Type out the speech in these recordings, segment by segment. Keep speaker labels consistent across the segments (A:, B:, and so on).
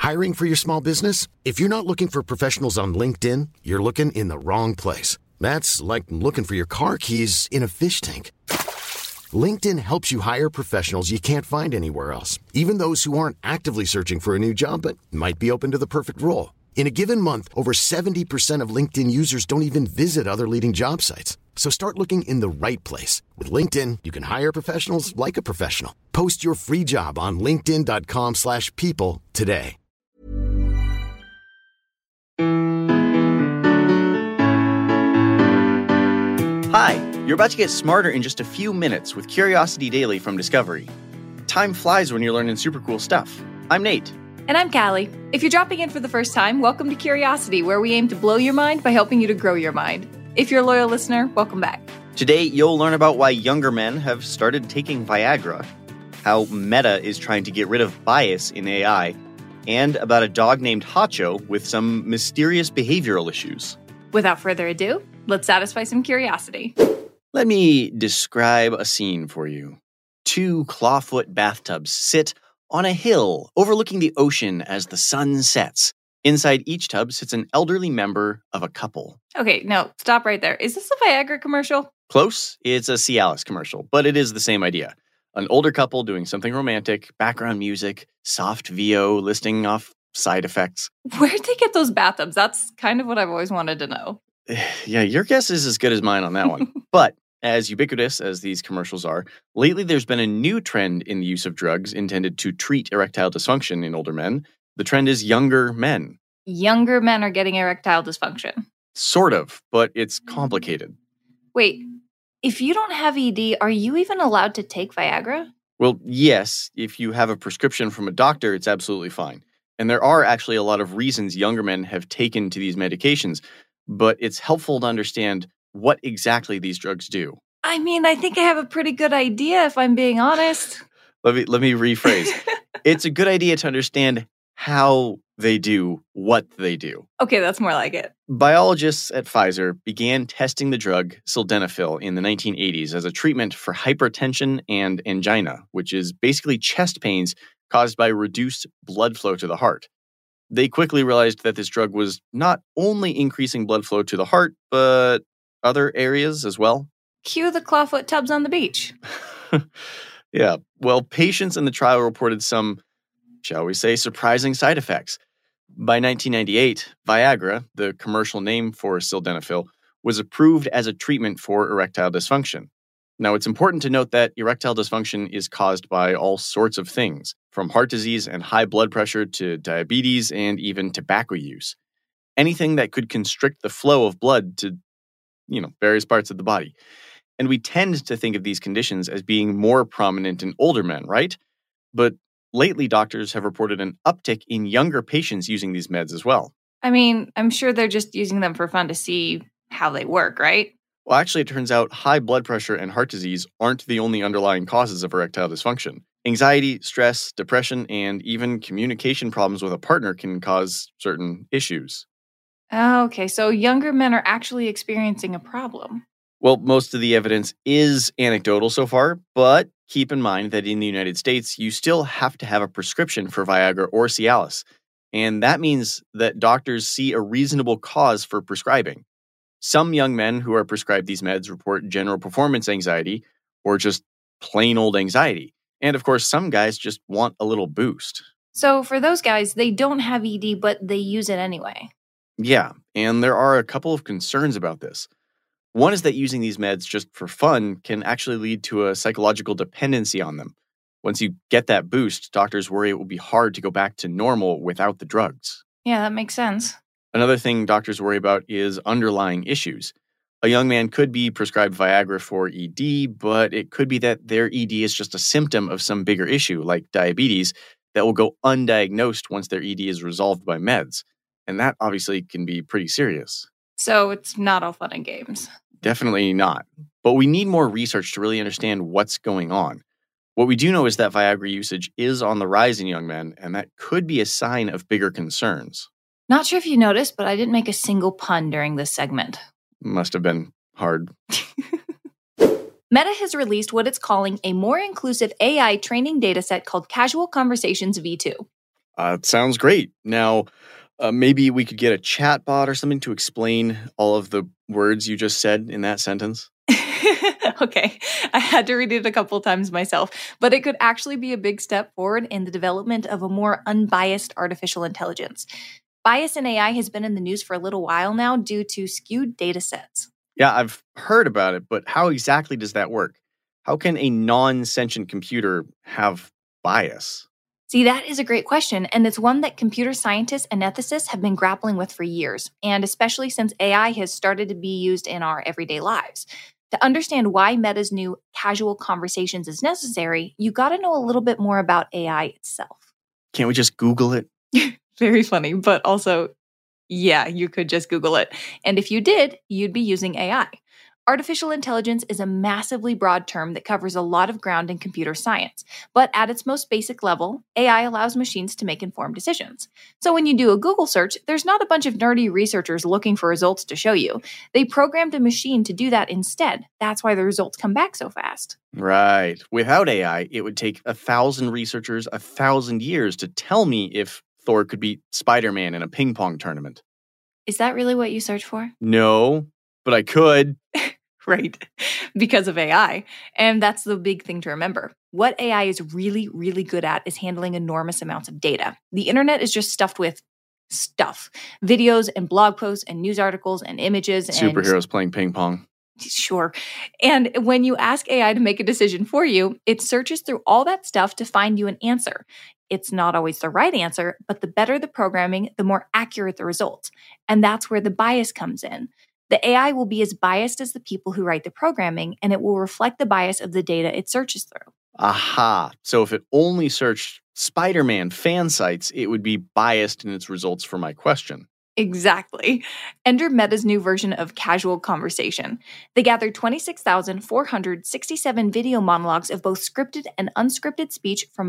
A: Hiring for your small business? If you're not looking for professionals on LinkedIn, you're looking in the wrong place. That's like looking for your car keys in a fish tank. LinkedIn helps you hire professionals you can't find anywhere else, even those who aren't actively searching for a new job but might be open to the perfect role. In a given month, over 70% of LinkedIn users don't even visit other leading job sites. So start looking in the right place. With LinkedIn, you can hire professionals like a professional. Post your free job on linkedin.com/people today.
B: Hi, you're about to get smarter in just a few minutes with Curiosity Daily from Discovery. Time flies when you're learning super cool stuff. I'm Nate.
C: And I'm Callie. If you're dropping in for the first time, welcome to Curiosity, where we aim to blow your mind by helping you to grow your mind. If you're a loyal listener, welcome back.
B: Today, you'll learn about why younger men have started taking Viagra, how Meta is trying to get rid of bias in AI, and about a dog named Hacho with some mysterious behavioral issues.
C: Without further ado, let's satisfy some curiosity.
B: Let me describe a scene for you. 2 clawfoot bathtubs sit on a hill overlooking the ocean as the sun sets. Inside each tub sits an elderly member of a couple.
C: Okay, no, stop right there. Is this a Viagra commercial?
B: Close, it's a Cialis commercial, but it is the same idea. An older couple doing something romantic, background music, soft VO listing off side effects.
C: Where'd they get those bathtubs? That's kind of what I've always wanted to know.
B: Yeah, your guess is as good as mine on that one. But as ubiquitous as these commercials are, lately there's been a new trend in the use of drugs intended to treat erectile dysfunction in older men. The trend is younger men.
C: Younger men are getting erectile dysfunction.
B: Sort of, but it's complicated.
C: Wait, if you don't have ED, are you even allowed to take Viagra?
B: Well, yes, if you have a prescription from a doctor, it's absolutely fine. And there are actually a lot of reasons younger men have taken to these medications, but it's helpful to understand what exactly these drugs do.
C: I mean, I think I have a pretty good idea, if I'm being honest.
B: Let me rephrase. It's a good idea to understand how they do what they do.
C: Okay, that's more like it.
B: Biologists at Pfizer began testing the drug sildenafil in the 1980s as a treatment for hypertension and angina, which is basically chest pains caused by reduced blood flow to the heart. They quickly realized that this drug was not only increasing blood flow to the heart, but other areas as well.
C: Cue the clawfoot tubs on the beach.
B: Yeah, well, patients in the trial reported some, shall we say, surprising side effects. By 1998, Viagra, the commercial name for sildenafil, was approved as a treatment for erectile dysfunction. Now, it's important to note that erectile dysfunction is caused by all sorts of things, from heart disease and high blood pressure to diabetes and even tobacco use. Anything that could constrict the flow of blood to, various parts of the body. And we tend to think of these conditions as being more prominent in older men, right? But lately, doctors have reported an uptick in younger patients using these meds as well.
C: I mean, I'm sure they're just using them for fun to see how they work, right?
B: Well, actually, it turns out high blood pressure and heart disease aren't the only underlying causes of erectile dysfunction. Anxiety, stress, depression, and even communication problems with a partner can cause certain issues.
C: Okay, so younger men are actually experiencing a problem.
B: Well, most of the evidence is anecdotal so far, but keep in mind that in the United States, you still have to have a prescription for Viagra or Cialis, and that means that doctors see a reasonable cause for prescribing. Some young men who are prescribed these meds report general performance anxiety or just plain old anxiety. And of course, some guys just want a little boost.
C: So for those guys, they don't have ED, but they use it anyway.
B: Yeah, and there are a couple of concerns about this. One is that using these meds just for fun can actually lead to a psychological dependency on them. Once you get that boost, doctors worry it will be hard to go back to normal without the drugs.
C: Yeah, that makes sense.
B: Another thing doctors worry about is underlying issues. A young man could be prescribed Viagra for ED, but it could be that their ED is just a symptom of some bigger issue, like diabetes, that will go undiagnosed once their ED is resolved by meds. And that obviously can be pretty serious.
C: So it's not all fun and games.
B: Definitely not. But we need more research to really understand what's going on. What we do know is that Viagra usage is on the rise in young men, and that could be a sign of bigger concerns.
C: Not sure if you noticed, but I didn't make a single pun during this segment.
B: Must have been hard.
C: Meta has released what it's calling a more inclusive AI training dataset called Casual Conversations V2.
B: Sounds great. Now, maybe we could get a chat bot or something to explain all of the words you just said in that sentence.
C: Okay, I had to read it a couple times myself, but it could actually be a big step forward in the development of a more unbiased artificial intelligence. Bias in AI has been in the news for a little while now due to skewed data sets.
B: Yeah, I've heard about it, but how exactly does that work? How can a non-sentient computer have bias?
C: See, that is a great question, and it's one that computer scientists and ethicists have been grappling with for years, and especially since AI has started to be used in our everyday lives. To understand why Meta's new casual conversations is necessary, you got to know a little bit more about AI itself.
B: Can't we just Google it?
C: Very funny, but also, yeah, you could just Google it. And if you did, you'd be using AI. Artificial intelligence is a massively broad term that covers a lot of ground in computer science. But at its most basic level, AI allows machines to make informed decisions. So when you do a Google search, there's not a bunch of nerdy researchers looking for results to show you. They programmed a machine to do that instead. That's why the results come back so fast.
B: Right. Without AI, it would take 1,000 researchers 1,000 years to tell me if Thor could beat Spider-Man in a ping pong tournament.
C: Is that really what you search for?
B: No, but I could.
C: Right, because of AI. And that's the big thing to remember. What AI is really, really good at is handling enormous amounts of data. The internet is just stuffed with stuff. Videos and blog posts and news articles and images.
B: Superheroes playing ping pong.
C: Sure. And when you ask AI to make a decision for you, it searches through all that stuff to find you an answer. It's not always the right answer, but the better the programming, the more accurate the results. And that's where the bias comes in. The AI will be as biased as the people who write the programming, and it will reflect the bias of the data it searches through.
B: Aha. So if it only searched Spider-Man fan sites, it would be biased in its results for my question.
C: Exactly. Enter Meta's new version of Casual Conversation. They gathered 26,467 video monologues of both scripted and unscripted speech from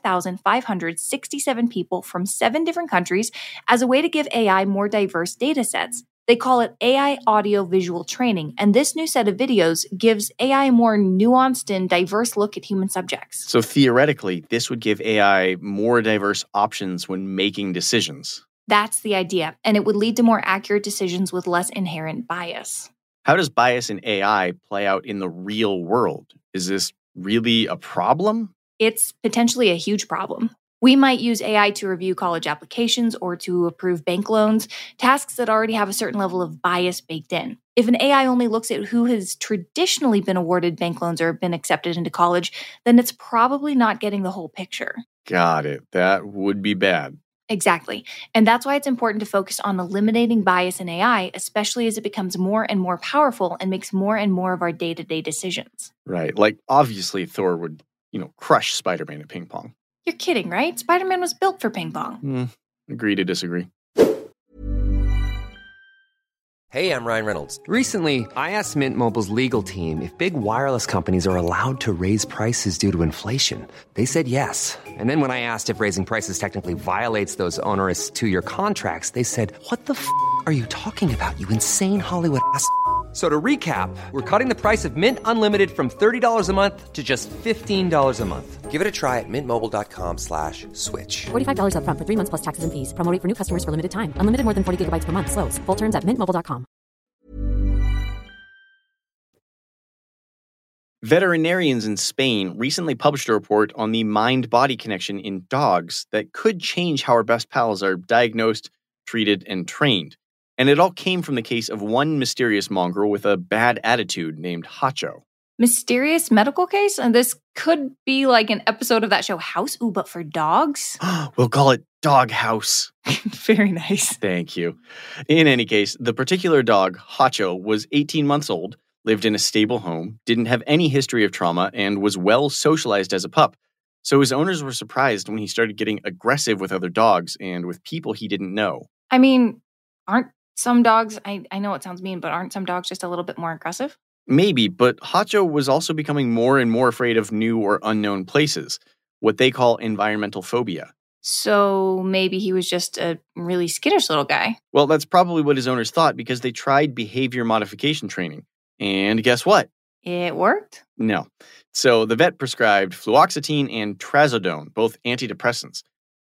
C: 5,567 people from 7 different countries as a way to give AI more diverse data sets. They call it AI audio visual training, and this new set of videos gives AI a more nuanced and diverse look at human subjects.
B: So theoretically, this would give AI more diverse options when making decisions.
C: That's the idea, and it would lead to more accurate decisions with less inherent bias.
B: How does bias in AI play out in the real world? Is this really a problem?
C: It's potentially a huge problem. We might use AI to review college applications or to approve bank loans, tasks that already have a certain level of bias baked in. If an AI only looks at who has traditionally been awarded bank loans or been accepted into college, then it's probably not getting the whole picture.
B: Got it. That would be bad.
C: Exactly. And that's why it's important to focus on eliminating bias in AI, especially as it becomes more and more powerful and makes more and more of our day-to-day decisions.
B: Right. Like, obviously, Thor would, crush Spider-Man at ping pong.
C: You're kidding, right? Spider-Man was built for ping pong.
B: Agree to disagree.
D: Hey, I'm Ryan Reynolds. Recently, I asked Mint Mobile's legal team if big wireless companies are allowed to raise prices due to inflation. They said yes. And then when I asked if raising prices technically violates those onerous 2-year contracts, they said, "What the f*** are you talking about, you insane Hollywood ass?" So to recap, we're cutting the price of Mint Unlimited from $30 a month to just $15 a month. Give it a try at mintmobile.com/switch.
E: $45 up front for 3 months plus taxes and fees. Promo rate for new customers for limited time. Unlimited more than 40 gigabytes per month. Slows full terms at mintmobile.com.
B: Veterinarians in Spain recently published a report on the mind-body connection in dogs that could change how our best pals are diagnosed, treated, and trained. And it all came from the case of one mysterious mongrel with a bad attitude named Hacho.
C: Mysterious medical case? And this could be like an episode of that show House, but for dogs?
B: We'll call it Dog House.
C: Very nice.
B: Thank you. In any case, the particular dog, Hacho, was 18 months old, lived in a stable home, didn't have any history of trauma, and was well socialized as a pup. So his owners were surprised when he started getting aggressive with other dogs and with people he didn't know.
C: I mean, aren't some dogs, I know it sounds mean, but aren't some dogs just a little bit more aggressive?
B: Maybe, but Hacho was also becoming more and more afraid of new or unknown places, what they call environmental phobia.
C: So maybe he was just a really skittish little guy.
B: Well, that's probably what his owners thought because they tried behavior modification training. And guess what?
C: It worked?
B: No. So the vet prescribed fluoxetine and trazodone, both antidepressants.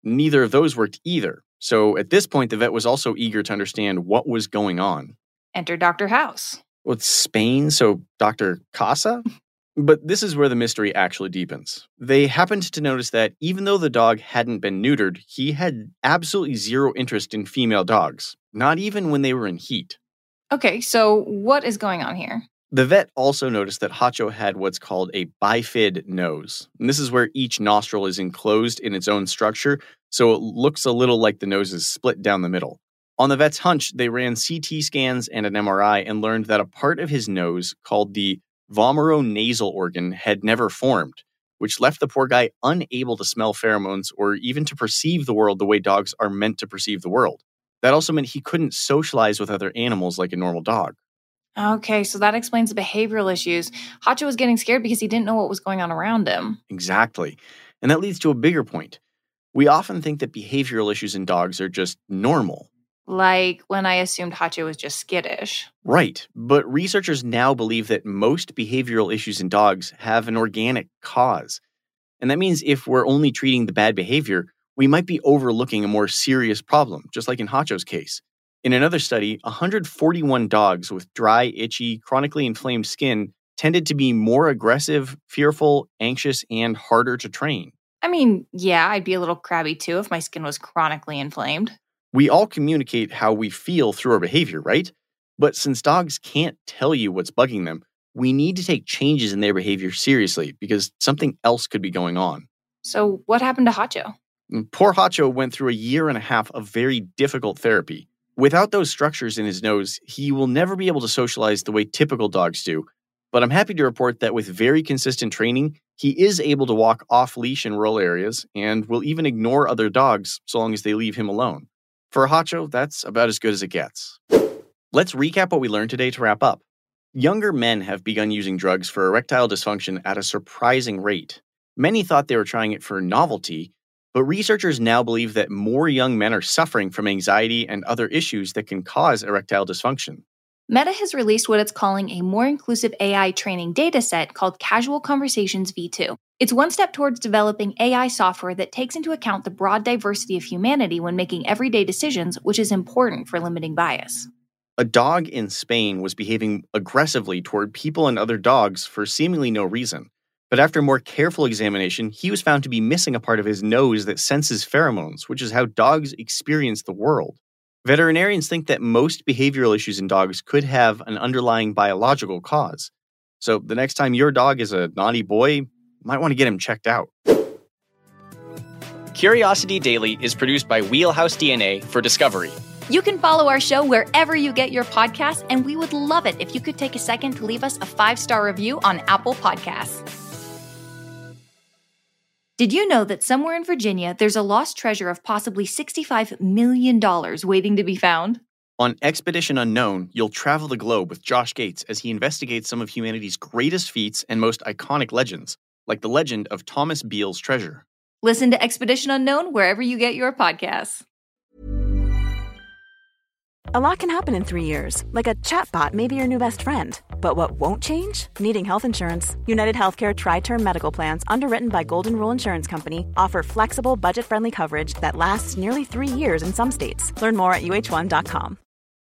B: Neither of those worked either. So at this point, the vet was also eager to understand what was going on.
C: Enter Dr. House.
B: Well, it's Spain, so Dr. Casa? But this is where the mystery actually deepens. They happened to notice that even though the dog hadn't been neutered, he had absolutely zero interest in female dogs, not even when they were in heat.
C: Okay, so what is going on here?
B: The vet also noticed that Hacho had what's called a bifid nose. And this is where each nostril is enclosed in its own structure, so it looks a little like the nose is split down the middle. On the vet's hunch, they ran CT scans and an MRI and learned that a part of his nose, called the vomeronasal organ, had never formed, which left the poor guy unable to smell pheromones or even to perceive the world the way dogs are meant to perceive the world. That also meant he couldn't socialize with other animals like a normal dog.
C: Okay, so that explains the behavioral issues. Hacho was getting scared because he didn't know what was going on around him.
B: Exactly. And that leads to a bigger point. We often think that behavioral issues in dogs are just normal.
C: Like when I assumed Hacho was just skittish.
B: Right, but researchers now believe that most behavioral issues in dogs have an organic cause. And that means if we're only treating the bad behavior, we might be overlooking a more serious problem, just like in Hacho's case. In another study, 141 dogs with dry, itchy, chronically inflamed skin tended to be more aggressive, fearful, anxious, and harder to train.
C: I mean, yeah, I'd be a little crabby too if my skin was chronically inflamed.
B: We all communicate how we feel through our behavior, right? But since dogs can't tell you what's bugging them, we need to take changes in their behavior seriously because something else could be going on.
C: So what happened to Hacho?
B: Poor Hacho went through a year and a half of very difficult therapy. Without those structures in his nose, he will never be able to socialize the way typical dogs do. But I'm happy to report that with very consistent training, he is able to walk off-leash in rural areas and will even ignore other dogs so long as they leave him alone. For Hacho, that's about as good as it gets. Let's recap what we learned today to wrap up. Younger men have begun using drugs for erectile dysfunction at a surprising rate. Many thought they were trying it for novelty, but researchers now believe that more young men are suffering from anxiety and other issues that can cause erectile dysfunction.
C: Meta has released what it's calling a more inclusive AI training dataset called Casual Conversations V2. It's one step towards developing AI software that takes into account the broad diversity of humanity when making everyday decisions, which is important for limiting bias.
B: A dog in Spain was behaving aggressively toward people and other dogs for seemingly no reason. But after more careful examination, he was found to be missing a part of his nose that senses pheromones, which is how dogs experience the world. Veterinarians think that most behavioral issues in dogs could have an underlying biological cause. So the next time your dog is a naughty boy, you might want to get him checked out. Curiosity Daily is produced by Wheelhouse DNA for Discovery.
C: You can follow our show wherever you get your podcasts, and we would love it if you could take a second to leave us a 5-star review on Apple Podcasts. Did you know that somewhere in Virginia, there's a lost treasure of possibly $65 million waiting to be found?
B: On Expedition Unknown, you'll travel the globe with Josh Gates as he investigates some of humanity's greatest feats and most iconic legends, like the legend of Thomas Beale's treasure.
C: Listen to Expedition Unknown wherever you get your podcasts.
F: A lot can happen in 3 years, like a chatbot may be your new best friend. But what won't change? Needing health insurance. United Healthcare Tri-Term Medical Plans, underwritten by Golden Rule Insurance Company, offer flexible, budget-friendly coverage that lasts nearly 3 years in some states. Learn more at uh1.com.